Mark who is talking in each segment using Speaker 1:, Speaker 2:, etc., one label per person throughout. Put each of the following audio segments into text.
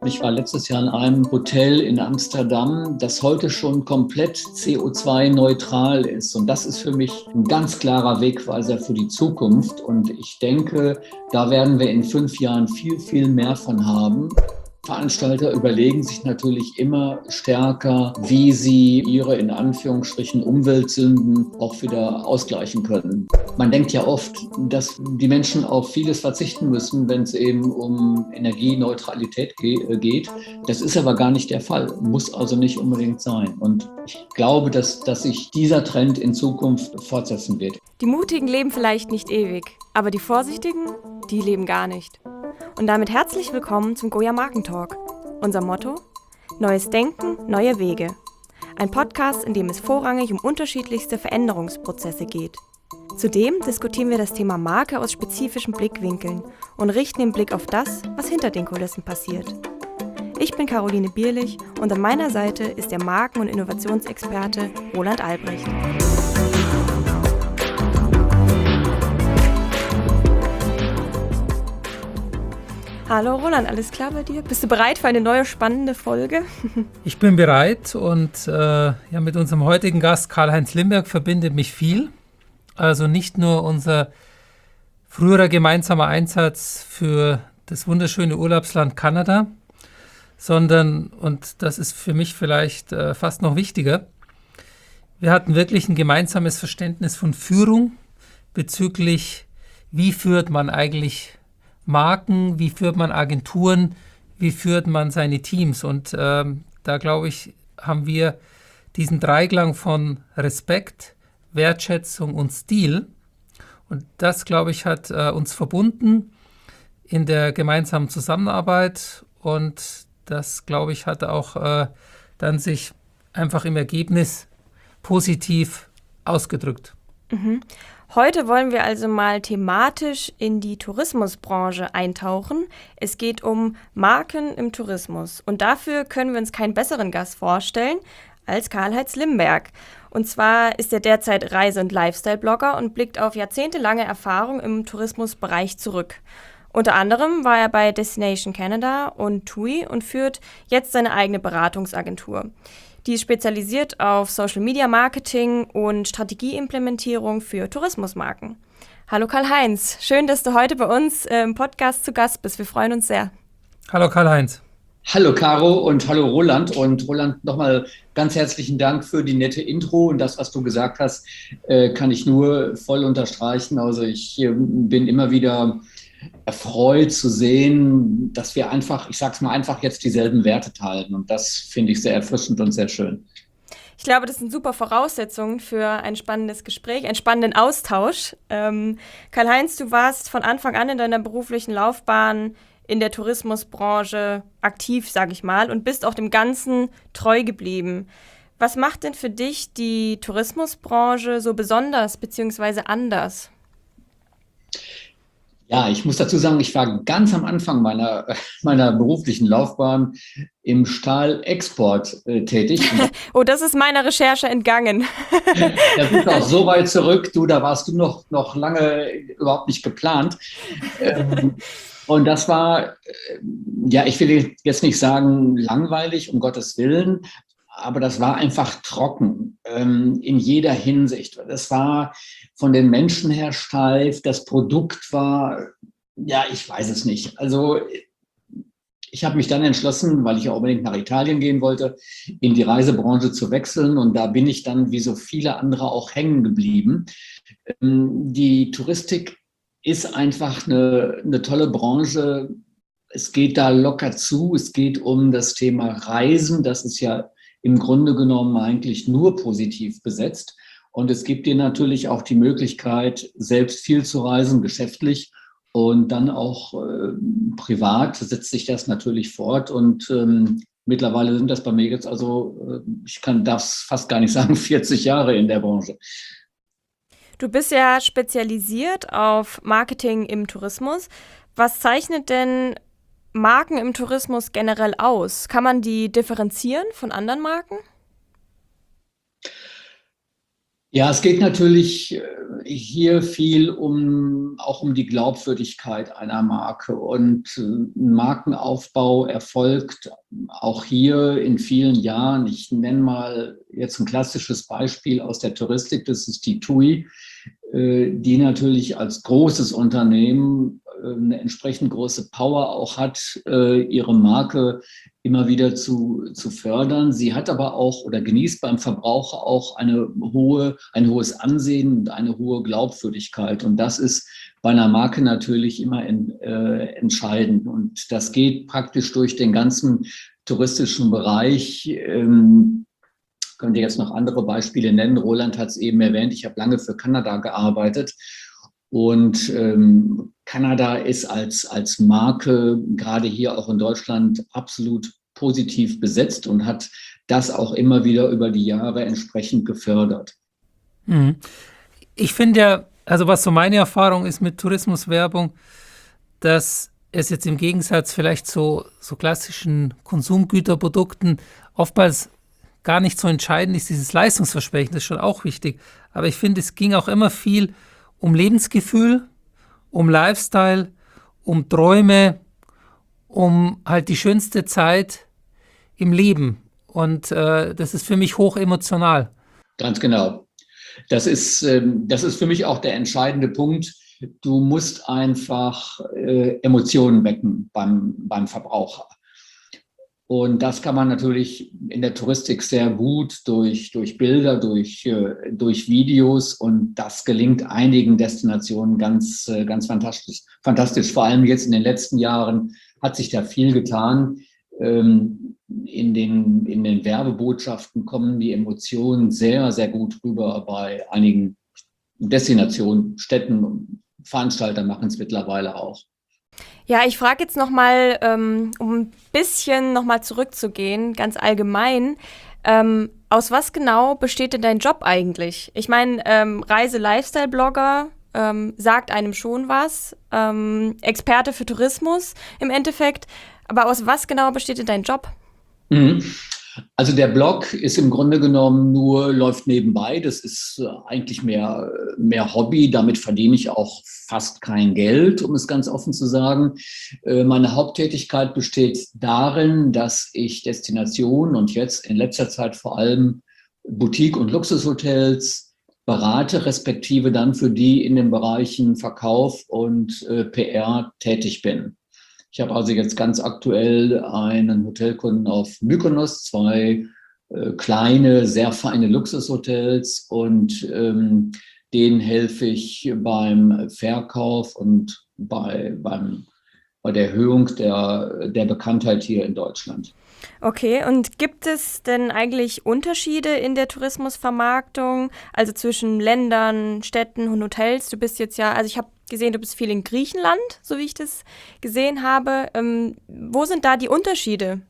Speaker 1: Ich war letztes Jahr in einem Hotel in Amsterdam, das heute schon komplett CO2-neutral ist. Und das ist für mich ein ganz klarer Wegweiser für die Zukunft. Und ich denke, da werden wir in 5 Jahren viel, viel mehr von haben. Veranstalter überlegen sich natürlich immer stärker, wie sie ihre in Anführungsstrichen Umweltsünden auch wieder ausgleichen können. Man denkt ja oft, dass die Menschen auf vieles verzichten müssen, wenn es eben um Energieneutralität geht. Das ist aber gar nicht der Fall, muss also nicht unbedingt sein. Und ich glaube, dass sich dieser Trend in Zukunft fortsetzen wird.
Speaker 2: Die Mutigen leben vielleicht nicht ewig, aber die Vorsichtigen, die leben gar nicht. Und damit herzlich willkommen zum Goya Markentalk. Unser Motto: Neues Denken, neue Wege. Ein Podcast, in dem es vorrangig um unterschiedlichste Veränderungsprozesse geht. Zudem diskutieren wir das Thema Marke aus spezifischen Blickwinkeln und richten den Blick auf das, was hinter den Kulissen passiert. Ich bin Caroline Bierlich und an meiner Seite ist der Marken- und Innovationsexperte Roland Albrecht. Hallo Roland, alles klar bei dir? Bist du bereit für eine neue spannende Folge?
Speaker 3: Ich bin bereit und mit unserem heutigen Gast Karl-Heinz Limberg verbindet mich viel. Also nicht nur unser früherer gemeinsamer Einsatz für das wunderschöne Urlaubsland Kanada, sondern, und das ist für mich vielleicht fast noch wichtiger, wir hatten wirklich ein gemeinsames Verständnis von Führung bezüglich, wie führt man eigentlich Marken, wie führt man Agenturen, wie führt man seine Teams. Und da, glaube ich, haben wir diesen Dreiklang von Respekt, Wertschätzung und Stil. Und das, glaube ich, hat uns verbunden in der gemeinsamen Zusammenarbeit. Und das, glaube ich, hat auch dann sich einfach im Ergebnis positiv ausgedrückt.
Speaker 2: Mhm. Heute wollen wir also mal thematisch in die Tourismusbranche eintauchen. Es geht um Marken im Tourismus. Und dafür können wir uns keinen besseren Gast vorstellen als Karl-Heinz Limberg. Und zwar ist er derzeit Reise- und Lifestyle-Blogger und blickt auf jahrzehntelange Erfahrung im Tourismusbereich zurück. Unter anderem war er bei Destination Canada und TUI und führt jetzt seine eigene Beratungsagentur. Die ist spezialisiert auf Social-Media-Marketing und Strategieimplementierung für Tourismusmarken. Hallo Karl-Heinz, schön, dass du heute bei uns im Podcast zu Gast bist. Wir freuen uns sehr.
Speaker 3: Hallo Karl-Heinz.
Speaker 1: Hallo Caro und hallo Roland. Und Roland, nochmal ganz herzlichen Dank für die nette Intro. Und das, was du gesagt hast, kann ich nur voll unterstreichen. Also ich bin immer wieder erfreut zu sehen, dass wir einfach, ich sag's mal einfach, jetzt dieselben Werte teilen. Und das finde ich sehr erfrischend und sehr schön.
Speaker 2: Ich glaube, das sind super Voraussetzungen für ein spannendes Gespräch, einen spannenden Austausch. Karl-Heinz, du warst von Anfang an in deiner beruflichen Laufbahn in der Tourismusbranche aktiv, sage ich mal, und bist auch dem Ganzen treu geblieben. Was macht denn für dich die Tourismusbranche so besonders bzw. anders?
Speaker 1: Ja, ich muss dazu sagen, ich war ganz am Anfang meiner beruflichen Laufbahn im Stahlexport tätig.
Speaker 2: Oh, das ist meiner Recherche entgangen.
Speaker 1: Das ist auch so weit zurück, da warst du noch lange überhaupt nicht geplant. Und das war, ich will jetzt nicht sagen langweilig, um Gottes Willen, aber das war einfach trocken in jeder Hinsicht. Das war von den Menschen her steif, das Produkt war, ich weiß es nicht. Also ich habe mich dann entschlossen, weil ich ja unbedingt nach Italien gehen wollte, in die Reisebranche zu wechseln. Und da bin ich dann wie so viele andere auch hängen geblieben. Die Touristik ist einfach eine tolle Branche. Es geht da locker zu. Es geht um das Thema Reisen. Das ist ja im Grunde genommen eigentlich nur positiv besetzt. Und es gibt dir natürlich auch die Möglichkeit, selbst viel zu reisen, geschäftlich und dann auch privat setzt sich das natürlich fort. Und mittlerweile sind das bei mir jetzt darf es fast gar nicht sagen, 40 Jahre in der Branche.
Speaker 2: Du bist ja spezialisiert auf Marketing im Tourismus. Was zeichnet denn Marken im Tourismus generell aus? Kann man die differenzieren von anderen Marken?
Speaker 1: Ja, es geht natürlich hier viel auch um die Glaubwürdigkeit einer Marke. Und ein Markenaufbau erfolgt auch hier in vielen Jahren. Ich nenne mal jetzt ein klassisches Beispiel aus der Touristik, das ist die TUI, die natürlich als großes Unternehmen eine entsprechend große Power auch hat, ihre Marke immer wieder zu fördern. Sie hat aber auch oder genießt beim Verbraucher auch ein hohes Ansehen und eine hohe Glaubwürdigkeit. Und das ist bei einer Marke natürlich immer entscheidend. Und das geht praktisch durch den ganzen touristischen Bereich. Können wir jetzt noch andere Beispiele nennen. Roland hat es eben erwähnt, ich habe lange für Kanada gearbeitet. Und Kanada ist als Marke gerade hier auch in Deutschland absolut positiv besetzt und hat das auch immer wieder über die Jahre entsprechend gefördert.
Speaker 3: Mhm. Ich finde ja, also was so meine Erfahrung ist mit Tourismuswerbung, dass es jetzt im Gegensatz vielleicht so klassischen Konsumgüterprodukten oftmals gar nicht so entscheidend ist, dieses Leistungsversprechen, das ist schon auch wichtig. Aber ich finde, es ging auch immer viel um Lebensgefühl, um Lifestyle, um Träume, um halt die schönste Zeit im Leben. Und das ist für mich hoch emotional.
Speaker 1: Ganz genau. Das ist für mich auch der entscheidende Punkt. Du musst einfach Emotionen wecken beim Verbraucher. Und das kann man natürlich in der Touristik sehr gut durch Bilder, durch Videos. Und das gelingt einigen Destinationen ganz fantastisch. Fantastisch. Vor allem jetzt in den letzten Jahren hat sich da viel getan. In den Werbebotschaften kommen die Emotionen sehr, sehr gut rüber bei einigen Destinationen, Städten. Veranstalter machen es mittlerweile auch.
Speaker 2: Ja, ich frage jetzt nochmal, um ein bisschen nochmal zurückzugehen, ganz allgemein. Aus was genau besteht denn dein Job eigentlich? Ich meine, Reise-Lifestyle-Blogger sagt einem schon was, Experte für Tourismus im Endeffekt. Aber aus was genau besteht denn dein Job?
Speaker 1: Mhm. Also der Blog ist im Grunde genommen läuft nebenbei. Das ist eigentlich mehr Hobby. Damit verdiene ich auch fast kein Geld, um es ganz offen zu sagen. Meine Haupttätigkeit besteht darin, dass ich Destinationen und jetzt in letzter Zeit vor allem Boutique- und Luxushotels berate, respektive dann für die in den Bereichen Verkauf und PR tätig bin. Ich habe also jetzt ganz aktuell einen Hotelkunden auf Mykonos, zwei kleine, sehr feine Luxushotels und denen helfe ich beim Verkauf und bei der Erhöhung der Bekanntheit hier in Deutschland.
Speaker 2: Okay, und gibt es denn eigentlich Unterschiede in der Tourismusvermarktung, also zwischen Ländern, Städten und Hotels? Du bist jetzt ja, also ich habe gesehen, du bist viel in Griechenland, so wie ich das gesehen habe. Wo sind da die Unterschiede?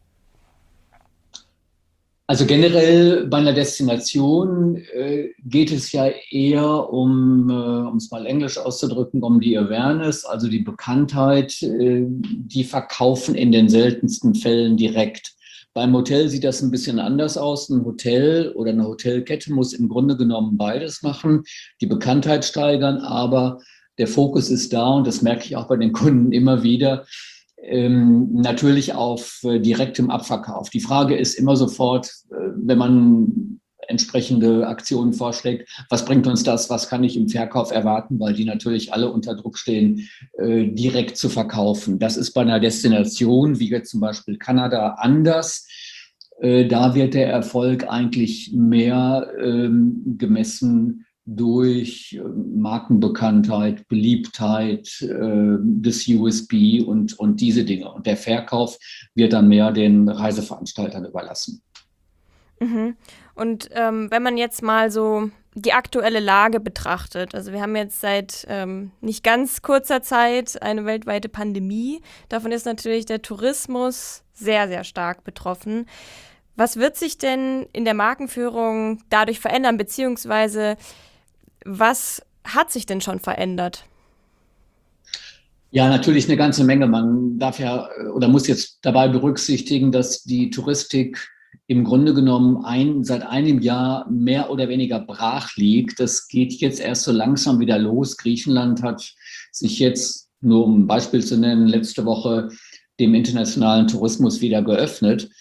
Speaker 1: Also generell bei einer Destination geht es ja eher um es mal englisch auszudrücken, um die Awareness, also die Bekanntheit. Die verkaufen in den seltensten Fällen direkt. Beim Hotel sieht das ein bisschen anders aus. Ein Hotel oder eine Hotelkette muss im Grunde genommen beides machen, die Bekanntheit steigern, aber der Fokus ist da und das merke ich auch bei den Kunden immer wieder, natürlich auf direktem Abverkauf. Die Frage ist immer sofort, wenn man entsprechende Aktionen vorschlägt, was bringt uns das, was kann ich im Verkauf erwarten, weil die natürlich alle unter Druck stehen, direkt zu verkaufen. Das ist bei einer Destination, wie jetzt zum Beispiel Kanada, anders. Da wird der Erfolg eigentlich mehr gemessen durch Markenbekanntheit, Beliebtheit, des USB und diese Dinge. Und der Verkauf wird dann mehr den Reiseveranstaltern überlassen.
Speaker 2: Mhm. Und wenn man jetzt mal so die aktuelle Lage betrachtet, also wir haben jetzt seit nicht ganz kurzer Zeit eine weltweite Pandemie. Davon ist natürlich der Tourismus sehr, sehr stark betroffen. Was wird sich denn in der Markenführung dadurch verändern, beziehungsweise was hat sich denn schon verändert?
Speaker 1: Ja, natürlich eine ganze Menge. Man darf ja oder muss jetzt dabei berücksichtigen, dass die Touristik im Grunde genommen seit einem Jahr mehr oder weniger brach liegt. Das geht jetzt erst so langsam wieder los. Griechenland hat sich jetzt, nur um ein Beispiel zu nennen, letzte Woche dem internationalen Tourismus wieder geöffnet.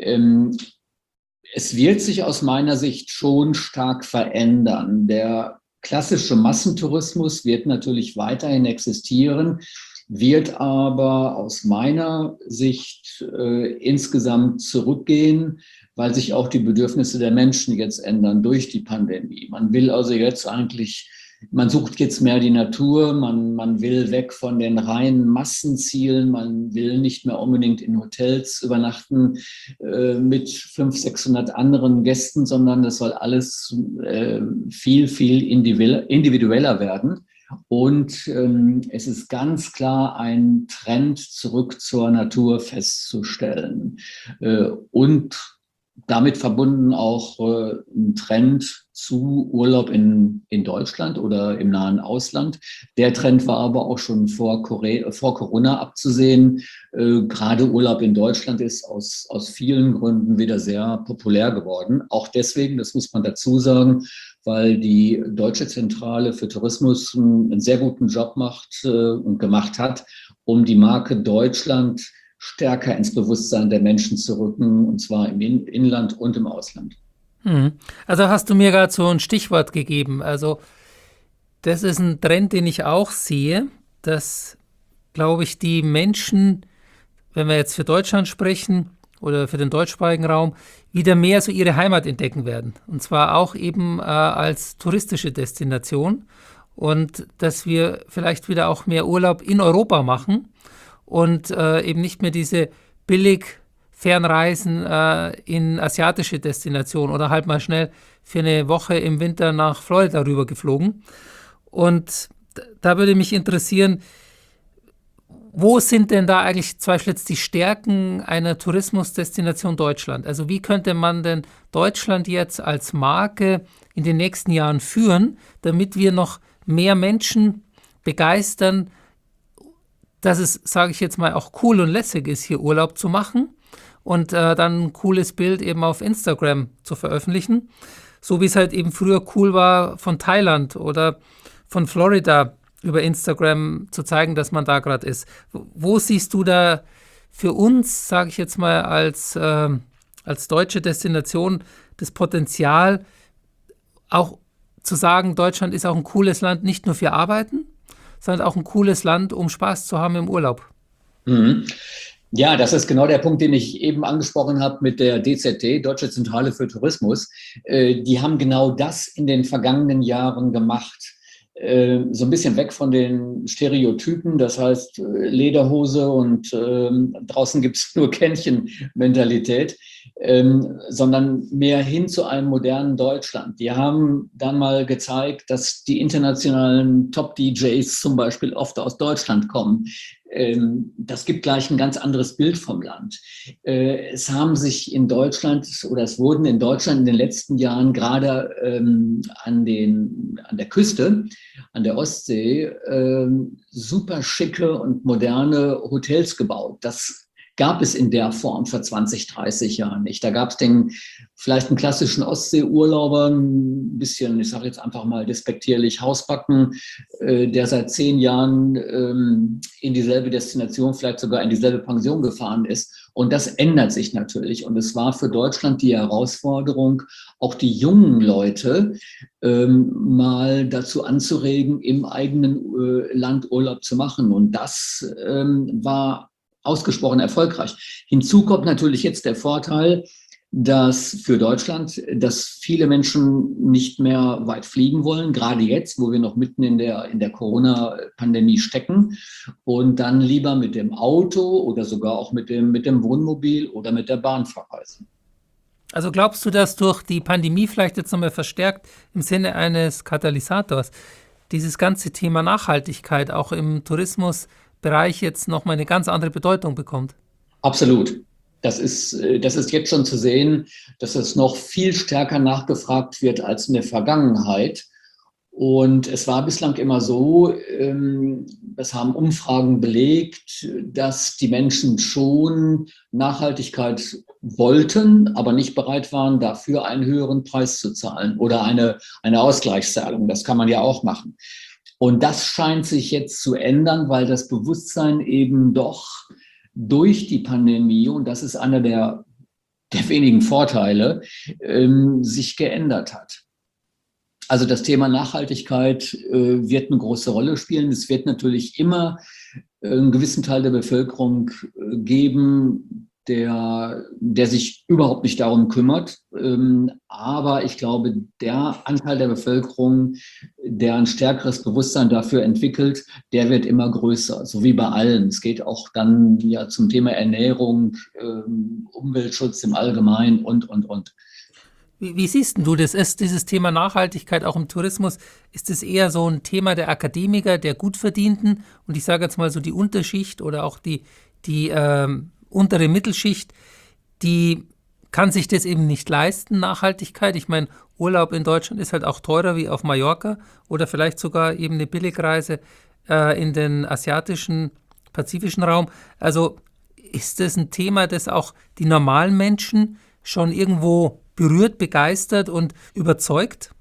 Speaker 1: Es wird sich aus meiner Sicht schon stark verändern. Der klassische Massentourismus wird natürlich weiterhin existieren, wird aber aus meiner Sicht insgesamt zurückgehen, weil sich auch die Bedürfnisse der Menschen jetzt ändern durch die Pandemie. Man will also jetzt eigentlich, man sucht jetzt mehr die Natur, man will weg von den reinen Massenzielen, man will nicht mehr unbedingt in Hotels übernachten mit 500, 600 anderen Gästen, sondern das soll alles viel, viel individueller werden. Und es ist ganz klar ein Trend zurück zur Natur festzustellen. Und damit verbunden auch ein Trend zu Urlaub in Deutschland oder im nahen Ausland. Der Trend war aber auch schon vor Corona abzusehen. Gerade Urlaub in Deutschland ist aus vielen Gründen wieder sehr populär geworden. Auch deswegen, das muss man dazu sagen, weil die Deutsche Zentrale für Tourismus einen sehr guten Job macht und gemacht hat, um die Marke Deutschland stärker ins Bewusstsein der Menschen zu rücken, und zwar im Inland und im Ausland.
Speaker 3: Also hast du mir gerade so ein Stichwort gegeben. Also das ist ein Trend, den ich auch sehe, dass, glaube ich, die Menschen, wenn wir jetzt für Deutschland sprechen oder für den deutschsprachigen Raum, wieder mehr so ihre Heimat entdecken werden. Und zwar auch eben als touristische Destination. Und dass wir vielleicht wieder auch mehr Urlaub in Europa machen und eben nicht mehr diese billig Fernreisen in asiatische Destinationen oder halt mal schnell für eine Woche im Winter nach Florida rüber geflogen. Und da würde mich interessieren, wo sind denn da eigentlich zum Beispiel jetzt die Stärken einer Tourismusdestination Deutschland? Also wie könnte man denn Deutschland jetzt als Marke in den nächsten Jahren führen, damit wir noch mehr Menschen begeistern, dass es, sage ich jetzt mal, auch cool und lässig ist, hier Urlaub zu machen und dann ein cooles Bild eben auf Instagram zu veröffentlichen, so wie es halt eben früher cool war, von Thailand oder von Florida über Instagram zu zeigen, dass man da gerade ist. Wo siehst du da für uns, sage ich jetzt mal, als deutsche Destination das Potenzial, auch zu sagen, Deutschland ist auch ein cooles Land, nicht nur für Arbeiten, sondern auch ein cooles Land, um Spaß zu haben im Urlaub?
Speaker 1: Mhm. Ja, das ist genau der Punkt, den ich eben angesprochen habe mit der DZT, Deutsche Zentrale für Tourismus. Die haben genau das in den vergangenen Jahren gemacht. So ein bisschen weg von den Stereotypen, das heißt Lederhose und draußen gibt es nur Kännchen-Mentalität, sondern mehr hin zu einem modernen Deutschland. Die haben dann mal gezeigt, dass die internationalen Top-DJs zum Beispiel oft aus Deutschland kommen. Das gibt gleich ein ganz anderes Bild vom Land. Es haben sich in Deutschland oder es wurden in Deutschland in den letzten Jahren gerade an der Küste, an der Ostsee, super schicke und moderne Hotels gebaut. Das gab es in der Form vor 20, 30 Jahren nicht. Da gab es vielleicht einen klassischen Ostseeurlauber, ein bisschen, ich sage jetzt einfach mal despektierlich, Hausbacken, der seit 10 Jahren in dieselbe Destination, vielleicht sogar in dieselbe Pension gefahren ist. Und das ändert sich natürlich. Und es war für Deutschland die Herausforderung, auch die jungen Leute mal dazu anzuregen, im eigenen Land Urlaub zu machen. Und das war ausgesprochen erfolgreich. Hinzu kommt natürlich jetzt der Vorteil, dass für Deutschland, dass viele Menschen nicht mehr weit fliegen wollen, gerade jetzt, wo wir noch mitten in der Corona-Pandemie stecken, und dann lieber mit dem Auto oder sogar auch mit dem Wohnmobil oder mit der Bahn verreisen.
Speaker 3: Also glaubst du, dass durch die Pandemie vielleicht jetzt nochmal verstärkt im Sinne eines Katalysators dieses ganze Thema Nachhaltigkeit auch im Tourismusbereich jetzt nochmal eine ganz andere Bedeutung bekommt?
Speaker 1: Absolut. Das ist jetzt schon zu sehen, dass es noch viel stärker nachgefragt wird als in der Vergangenheit. Und es war bislang immer so, das haben Umfragen belegt, dass die Menschen schon Nachhaltigkeit wollten, aber nicht bereit waren, dafür einen höheren Preis zu zahlen oder eine Ausgleichszahlung. Das kann man ja auch machen. Und das scheint sich jetzt zu ändern, weil das Bewusstsein eben doch durch die Pandemie, und das ist einer der wenigen Vorteile, sich geändert hat. Also das Thema Nachhaltigkeit wird eine große Rolle spielen. Es wird natürlich immer einen gewissen Teil der Bevölkerung geben, der sich überhaupt nicht darum kümmert. Aber ich glaube, der Anteil der Bevölkerung, der ein stärkeres Bewusstsein dafür entwickelt, der wird immer größer, so wie bei allen. Es geht auch dann ja zum Thema Ernährung, Umweltschutz im Allgemeinen und.
Speaker 3: Wie siehst denn du das? Ist dieses Thema Nachhaltigkeit auch im Tourismus, ist es eher so ein Thema der Akademiker, der Gutverdienten und ich sage jetzt mal so die Unterschicht oder auch die untere Mittelschicht, die kann sich das eben nicht leisten, Nachhaltigkeit. Ich meine, Urlaub in Deutschland ist halt auch teurer wie auf Mallorca oder vielleicht sogar eben eine Billigreise in den asiatischen, pazifischen Raum. Also ist das ein Thema, das auch die normalen Menschen schon irgendwo berührt, begeistert und überzeugt?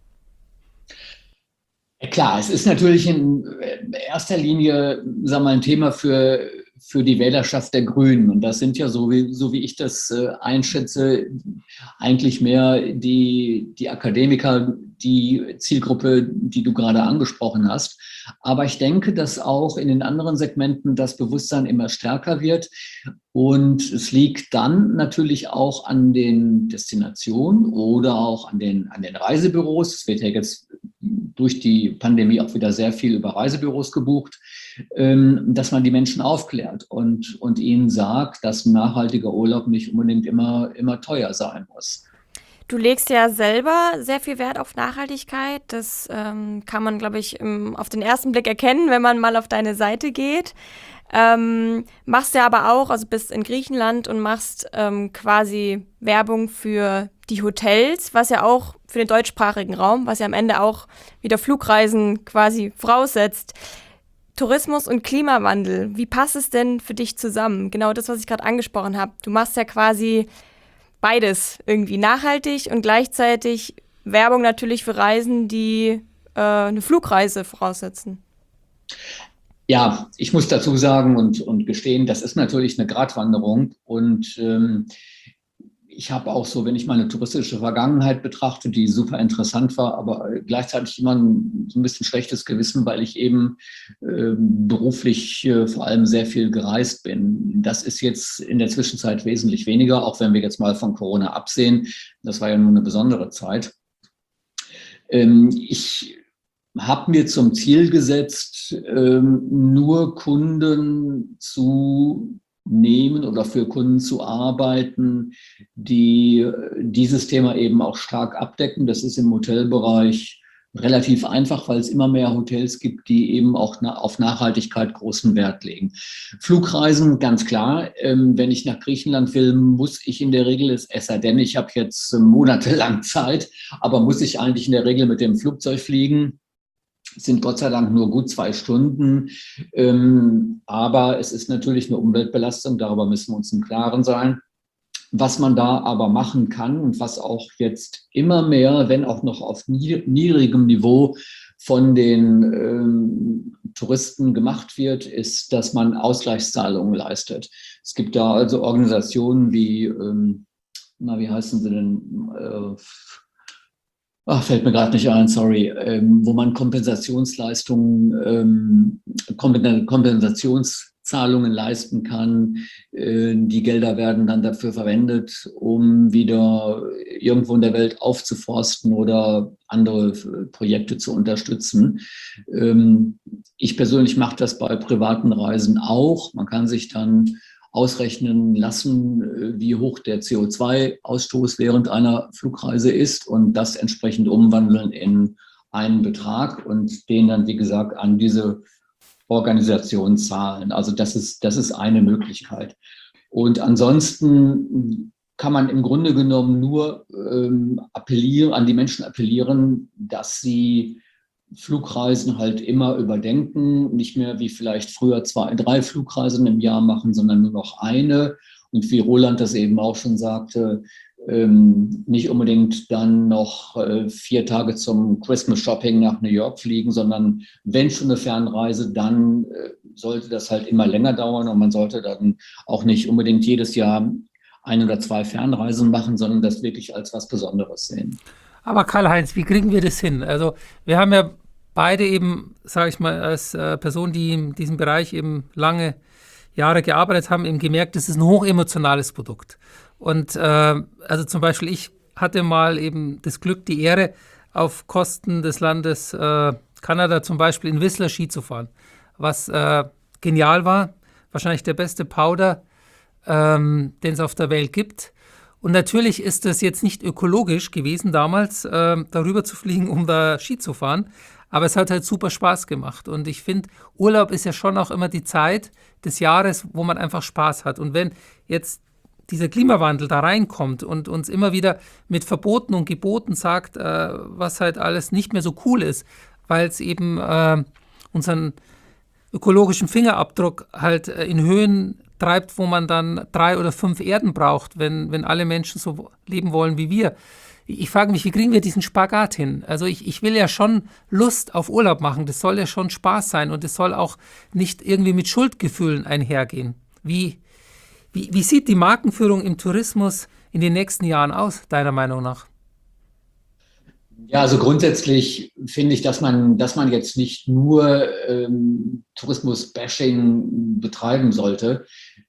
Speaker 1: Ja, klar, es ist natürlich in erster Linie, sagen wir mal, ein Thema für die Wählerschaft der Grünen. Und das sind ja, so wie ich das einschätze, eigentlich mehr die Akademiker, die Zielgruppe, die du gerade angesprochen hast. Aber ich denke, dass auch in den anderen Segmenten das Bewusstsein immer stärker wird. Und es liegt dann natürlich auch an den Destinationen oder auch an den Reisebüros. Es wird ja jetzt durch die Pandemie auch wieder sehr viel über Reisebüros gebucht, dass man die Menschen aufklärt und ihnen sagt, dass ein nachhaltiger Urlaub nicht unbedingt immer teuer sein muss.
Speaker 2: Du legst ja selber sehr viel Wert auf Nachhaltigkeit. Das kann man, glaube ich, auf den ersten Blick erkennen, wenn man mal auf deine Seite geht. Machst ja aber auch, also bist in Griechenland und machst quasi Werbung für die Hotels, was ja auch für den deutschsprachigen Raum, was ja am Ende auch wieder Flugreisen quasi voraussetzt. Tourismus und Klimawandel, wie passt es denn für dich zusammen? Genau das, was ich gerade angesprochen habe. Du machst ja quasi beides irgendwie nachhaltig und gleichzeitig Werbung natürlich für Reisen, die eine Flugreise voraussetzen.
Speaker 1: Ja, ich muss dazu sagen und gestehen, das ist natürlich eine Gratwanderung. Und ich habe auch so, wenn ich meine touristische Vergangenheit betrachte, die super interessant war, aber gleichzeitig immer so ein bisschen schlechtes Gewissen, weil ich eben beruflich vor allem sehr viel gereist bin. Das ist jetzt in der Zwischenzeit wesentlich weniger, auch wenn wir jetzt mal von Corona absehen. Das war ja nur eine besondere Zeit. Ich habe mir zum Ziel gesetzt, nur Kunden zu nehmen oder für Kunden zu arbeiten, die dieses Thema eben auch stark abdecken. Das ist im Hotelbereich relativ einfach, weil es immer mehr Hotels gibt, die eben auch auf Nachhaltigkeit großen Wert legen. Flugreisen, ganz klar. Wenn ich nach Griechenland will, muss ich in der Regel, es sei denn, ich habe jetzt monatelang Zeit, aber muss ich eigentlich in der Regel mit dem Flugzeug fliegen. Es sind Gott sei Dank nur gut 2 Stunden, aber es ist natürlich eine Umweltbelastung, darüber müssen wir uns im Klaren sein. Was man da aber machen kann und was auch jetzt immer mehr, wenn auch noch auf niedrigem Niveau von den Touristen gemacht wird, ist, dass man Ausgleichszahlungen leistet. Es gibt da also Organisationen wie, wie heißen sie denn? Fällt mir gerade nicht ein, sorry, wo man Kompensationszahlungen leisten kann. Die Gelder werden dann dafür verwendet, um wieder irgendwo in der Welt aufzuforsten oder andere Projekte zu unterstützen. Ich persönlich mache das bei privaten Reisen auch. Man kann sich dann ausrechnen lassen, wie hoch der CO2-Ausstoß während einer Flugreise ist und das entsprechend umwandeln in einen Betrag und den dann, wie gesagt, an diese Organisation zahlen. Also das ist eine Möglichkeit. Und ansonsten kann man im Grunde genommen nur an die Menschen appellieren, dass sie Flugreisen halt immer überdenken, nicht mehr wie vielleicht früher 2, 3 Flugreisen im Jahr machen, sondern nur noch eine und wie Roland das eben auch schon sagte, nicht unbedingt dann noch 4 Tage zum Christmas Shopping nach New York fliegen, sondern wenn schon eine Fernreise, dann sollte das halt immer länger dauern und man sollte dann auch nicht unbedingt jedes Jahr 1 oder 2 Fernreisen machen, sondern das wirklich als was Besonderes sehen.
Speaker 3: Aber Karl-Heinz, wie kriegen wir das hin? Also wir haben ja beide eben, sage ich mal, als Person, die in diesem Bereich eben lange Jahre gearbeitet haben, eben gemerkt, das ist ein hochemotionales Produkt. Und also zum Beispiel, ich hatte mal eben das Glück, die Ehre, auf Kosten des Landes Kanada zum Beispiel in Whistler Ski zu fahren, was genial war. Wahrscheinlich der beste Powder, den es auf der Welt gibt. Und natürlich ist es jetzt nicht ökologisch gewesen, damals darüber zu fliegen, um da Ski zu fahren. Aber es hat halt super Spaß gemacht. Und ich finde, Urlaub ist ja schon auch immer die Zeit des Jahres, wo man einfach Spaß hat. Und wenn jetzt dieser Klimawandel da reinkommt und uns immer wieder mit Verboten und Geboten sagt, was halt alles nicht mehr so cool ist, weil es eben unseren ökologischen Fingerabdruck halt in Höhen treibt, wo man dann 3 oder 5 Erden braucht, wenn alle Menschen so leben wollen wie wir. Ich frage mich, wie kriegen wir diesen Spagat hin? Also ich will ja schon Lust auf Urlaub machen, das soll ja schon Spaß sein und es soll auch nicht irgendwie mit Schuldgefühlen einhergehen. Wie sieht die Markenführung im Tourismus in den nächsten Jahren aus, deiner Meinung nach?
Speaker 1: Ja, also grundsätzlich finde ich, dass man jetzt nicht nur Tourismus-Bashing betreiben sollte.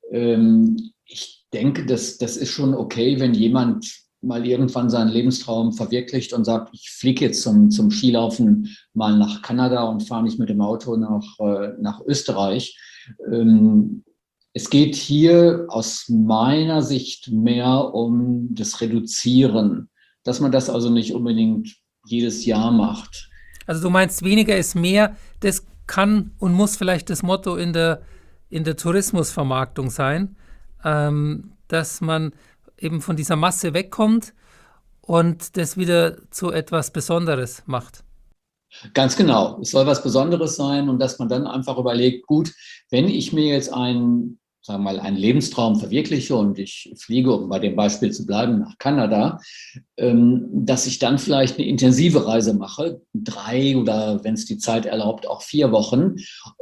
Speaker 1: Ich denke, das ist schon okay, wenn jemand mal irgendwann seinen Lebenstraum verwirklicht und sagt, ich fliege jetzt zum Skilaufen mal nach Kanada und fahre nicht mit dem Auto nach Österreich. Es geht hier aus meiner Sicht mehr um das Reduzieren, dass man das also nicht unbedingt jedes Jahr macht.
Speaker 3: Also du meinst, weniger ist mehr, das kann und muss vielleicht das Motto in der Tourismusvermarktung sein, dass man eben von dieser Masse wegkommt und das wieder zu etwas Besonderes macht.
Speaker 1: Ganz genau. Es soll was Besonderes sein und dass man dann einfach überlegt, gut, wenn ich mir jetzt einen Lebenstraum verwirkliche und ich fliege, um bei dem Beispiel zu bleiben, nach Kanada, dass ich dann vielleicht eine intensive Reise mache, 3 oder, wenn es die Zeit erlaubt, auch 4 Wochen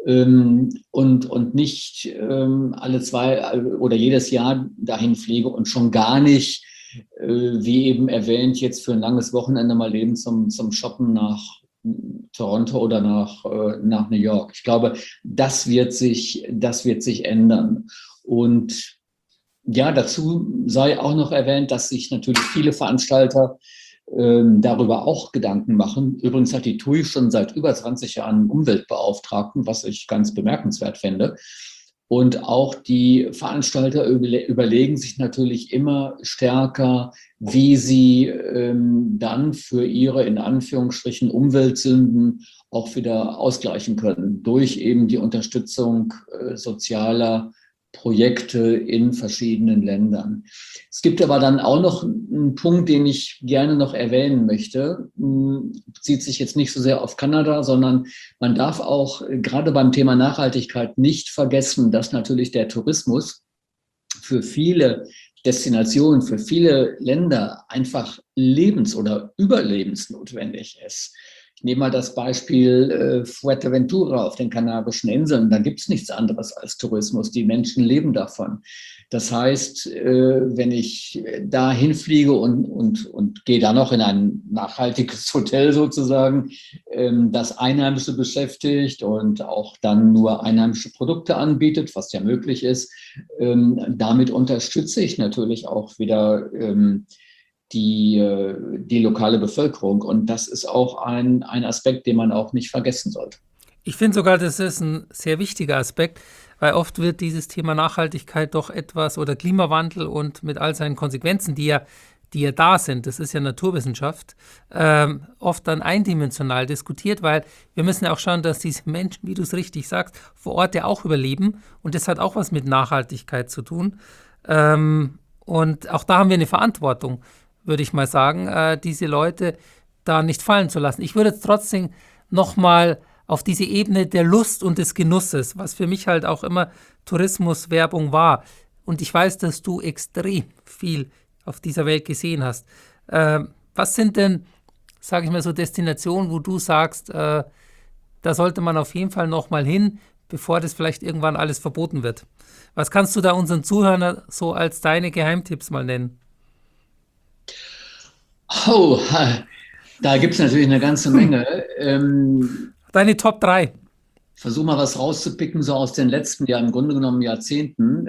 Speaker 1: und nicht alle 2 oder jedes Jahr dahin fliege und schon gar nicht, wie eben erwähnt, jetzt für ein langes Wochenende mal eben zum Shoppen nach Toronto oder nach New York. Ich glaube, das wird sich ändern. Und ja, dazu sei auch noch erwähnt, dass sich natürlich viele Veranstalter darüber auch Gedanken machen. Übrigens hat die TUI schon seit über 20 Jahren einen Umweltbeauftragten, was ich ganz bemerkenswert finde. Und auch die Veranstalter überlegen sich natürlich immer stärker, wie sie dann für ihre, in Anführungsstrichen, Umweltsünden auch wieder ausgleichen können, durch eben die Unterstützung sozialer Projekte in verschiedenen Ländern. Es gibt aber dann auch noch einen Punkt, den ich gerne noch erwähnen möchte. Bezieht sich jetzt nicht so sehr auf Kanada, sondern man darf auch gerade beim Thema Nachhaltigkeit nicht vergessen, dass natürlich der Tourismus für viele Destinationen, für viele Länder einfach lebens- oder überlebensnotwendig ist. Ich nehme mal das Beispiel Fuerteventura auf den Kanarischen Inseln. Da gibt es nichts anderes als Tourismus. Die Menschen leben davon. Das heißt, wenn ich da hinfliege und gehe da noch in ein nachhaltiges Hotel sozusagen, das Einheimische beschäftigt und auch dann nur einheimische Produkte anbietet, was ja möglich ist, damit unterstütze ich natürlich auch wieder die lokale Bevölkerung. Und das ist auch ein Aspekt, den man auch nicht vergessen sollte.
Speaker 3: Ich finde sogar, das ist ein sehr wichtiger Aspekt, weil oft wird dieses Thema Nachhaltigkeit doch etwas oder Klimawandel und mit all seinen Konsequenzen, die ja da sind, das ist ja Naturwissenschaft, oft dann eindimensional diskutiert, weil wir müssen ja auch schauen, dass diese Menschen, wie du es richtig sagst, vor Ort ja auch überleben und das hat auch was mit Nachhaltigkeit zu tun. Und auch da haben wir eine Verantwortung, würde ich mal sagen, diese Leute da nicht fallen zu lassen. Ich würde jetzt trotzdem nochmal auf diese Ebene der Lust und des Genusses, was für mich halt auch immer Tourismuswerbung war. und ich weiß, dass du extrem viel auf dieser Welt gesehen hast. Was sind denn, sage ich mal, so Destinationen, wo du sagst, da sollte man auf jeden Fall nochmal hin, bevor das vielleicht irgendwann alles verboten wird? Was kannst du da unseren Zuhörern so als deine Geheimtipps mal nennen?
Speaker 1: Oh, da gibt es natürlich eine ganze Menge.
Speaker 3: Deine Top 3.
Speaker 1: Versuch mal was rauszupicken, so aus den letzten Jahren, im Grunde genommen Jahrzehnten.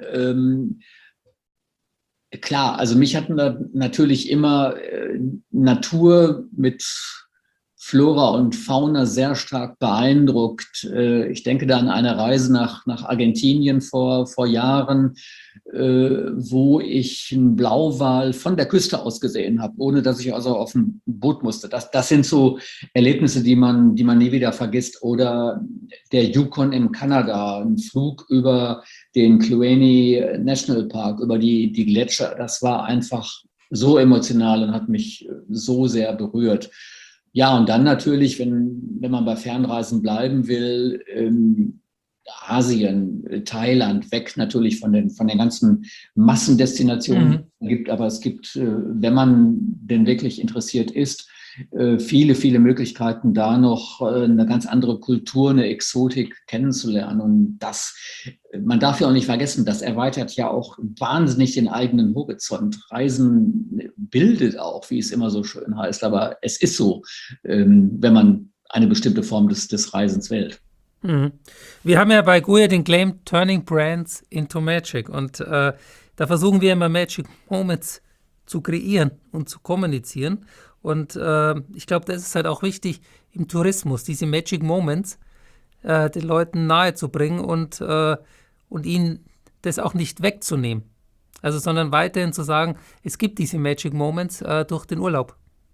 Speaker 1: Klar, also mich hat natürlich immer Natur mit Flora und Fauna sehr stark beeindruckt. Ich denke da an eine Reise nach Argentinien vor Jahren, wo ich einen Blauwal von der Küste aus gesehen habe, ohne dass ich also auf ein Boot musste. Das sind so Erlebnisse, die man nie wieder vergisst. Oder der Yukon in Kanada, ein Flug über den Kluane National Park, über die Gletscher. Das war einfach so emotional und hat mich so sehr berührt. Ja, und dann natürlich, wenn man bei Fernreisen bleiben will, Asien, Thailand, weg natürlich von den ganzen Massendestinationen gibt, aber es gibt, wenn man denn wirklich interessiert ist, viele, viele Möglichkeiten, da noch eine ganz andere Kultur, eine Exotik kennenzulernen. Und man darf ja auch nicht vergessen, das erweitert ja auch wahnsinnig den eigenen Horizont. Reisen bildet auch, wie es immer so schön heißt, aber es ist so, wenn man eine bestimmte Form des Reisens wählt.
Speaker 3: Wir haben ja bei Goya den Claim Turning Brands into Magic und da versuchen wir immer Magic Moments zu kreieren und zu kommunizieren. Und ich glaube, das ist halt auch wichtig im Tourismus, diese Magic Moments den Leuten nahezubringen und ihnen das auch nicht wegzunehmen. Also, sondern weiterhin zu sagen, es gibt diese Magic Moments durch den Urlaub.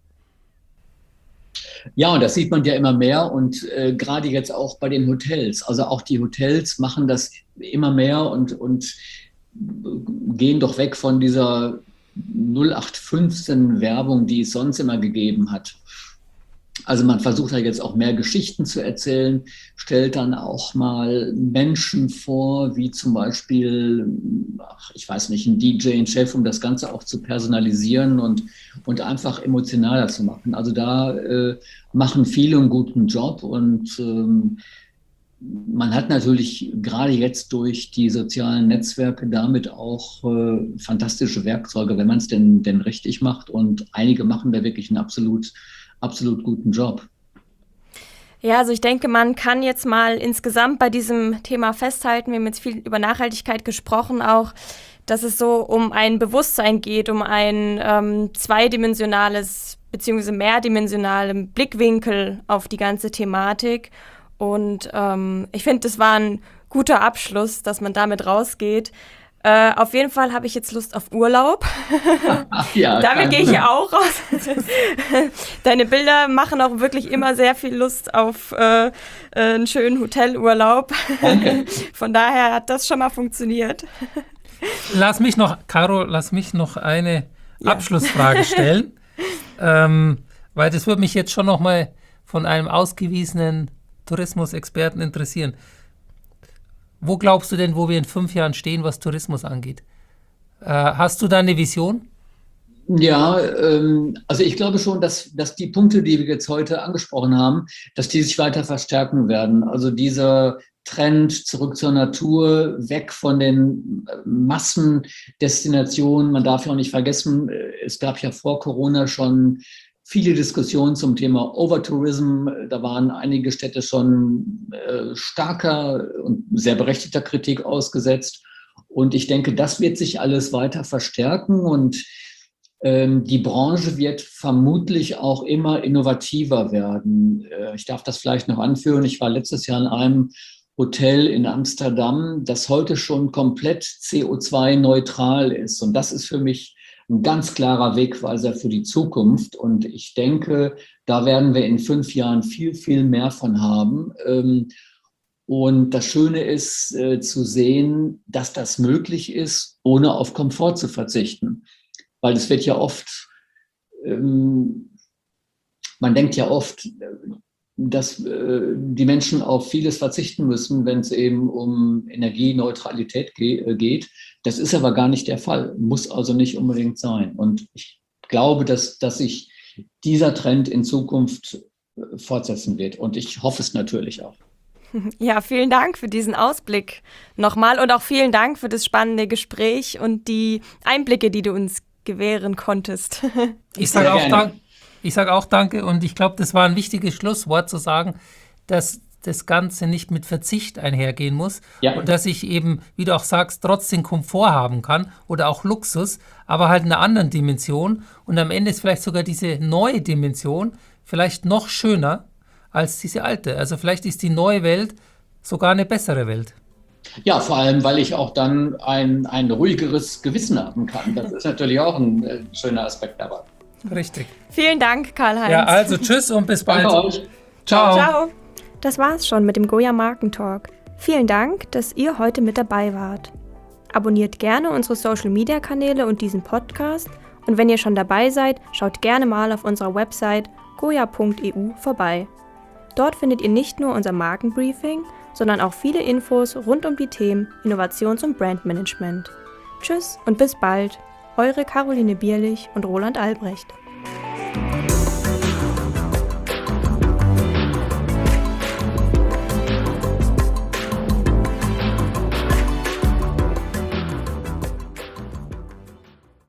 Speaker 1: Ja, und das sieht man ja immer mehr und gerade jetzt auch bei den Hotels. Also auch die Hotels machen das immer mehr und gehen doch weg von dieser 0815-Werbung, die es sonst immer gegeben hat. Also man versucht ja jetzt auch mehr Geschichten zu erzählen, stellt dann auch mal Menschen vor, wie zum Beispiel, ich weiß nicht, ein DJ, ein Chef, um das Ganze auch zu personalisieren und einfach emotionaler zu machen. Also da machen viele einen guten Job und man hat natürlich gerade jetzt durch die sozialen Netzwerke damit auch fantastische Werkzeuge, wenn man es denn richtig macht. Und einige machen da wirklich einen absolut guten Job.
Speaker 2: Ja, also ich denke, man kann jetzt mal insgesamt bei diesem Thema festhalten, wir haben jetzt viel über Nachhaltigkeit gesprochen, auch, dass es so um ein Bewusstsein geht, um ein zweidimensionales bzw. mehrdimensionalen Blickwinkel auf die ganze Thematik. Und ich finde, das war ein guter Abschluss, dass man damit rausgeht. Auf jeden Fall habe ich jetzt Lust auf Urlaub.
Speaker 1: Ja,
Speaker 2: damit gehe ich ja auch raus. Deine Bilder machen auch wirklich immer sehr viel Lust auf einen schönen Hotelurlaub.
Speaker 1: Danke.
Speaker 2: Von daher hat das schon mal funktioniert.
Speaker 3: Caro, lass mich noch eine Abschlussfrage stellen. Weil das würde mich jetzt schon noch mal von einem ausgewiesenen Tourismusexperten interessieren. Wo glaubst du denn, wo wir in 5 Jahren stehen, was Tourismus angeht? Hast du da eine Vision?
Speaker 1: Ja, also ich glaube schon, dass die Punkte, die wir jetzt heute angesprochen haben, dass die sich weiter verstärken werden. Also dieser Trend zurück zur Natur, weg von den Massendestinationen. Man darf ja auch nicht vergessen, es gab ja vor Corona schon viele Diskussionen zum Thema Overtourism. Da waren einige Städte schon starker und sehr berechtigter Kritik ausgesetzt. Und ich denke, das wird sich alles weiter verstärken und die Branche wird vermutlich auch immer innovativer werden. Ich darf das vielleicht noch anführen. Ich war letztes Jahr in einem Hotel in Amsterdam, das heute schon komplett CO2-neutral ist. Und das ist für mich ein ganz klarer Wegweiser für die Zukunft. Und ich denke, da werden wir in 5 Jahren viel, viel mehr von haben. Und das Schöne ist zu sehen, dass das möglich ist, ohne auf Komfort zu verzichten. Weil es wird ja oft, man denkt ja oft, dass die Menschen auf vieles verzichten müssen, wenn es eben um Energieneutralität geht. Das ist aber gar nicht der Fall, muss also nicht unbedingt sein. Und ich glaube, dass sich dieser Trend in Zukunft fortsetzen wird. Und ich hoffe es natürlich auch.
Speaker 2: Ja, vielen Dank für diesen Ausblick nochmal und auch vielen Dank für das spannende Gespräch und die Einblicke, die du uns gewähren konntest.
Speaker 3: Ich sage auch danke und ich glaube, das war ein wichtiges Schlusswort zu sagen, dass das Ganze nicht mit Verzicht einhergehen muss und dass ich eben, wie du auch sagst, trotzdem Komfort haben kann oder auch Luxus, aber halt in einer anderen Dimension und am Ende ist vielleicht sogar diese neue Dimension vielleicht noch schöner als diese alte. Also vielleicht ist die neue Welt sogar eine bessere Welt.
Speaker 1: Ja, vor allem, weil ich auch dann ein ruhigeres Gewissen haben kann. Das ist natürlich auch ein schöner Aspekt dabei.
Speaker 3: Richtig.
Speaker 2: Vielen Dank, Karl-Heinz.
Speaker 3: Ja, also tschüss und bis bald.
Speaker 1: Danke euch.
Speaker 3: Ciao.
Speaker 2: Ciao. Das war's schon mit dem Goya Markentalk. Vielen Dank, dass ihr heute mit dabei wart. Abonniert gerne unsere Social-Media-Kanäle und diesen Podcast. Und wenn ihr schon dabei seid, schaut gerne mal auf unserer Website goya.eu vorbei. Dort findet ihr nicht nur unser Markenbriefing, sondern auch viele Infos rund um die Themen Innovations- und Brandmanagement. Tschüss und bis bald, eure Caroline Bierlich und Roland Albrecht.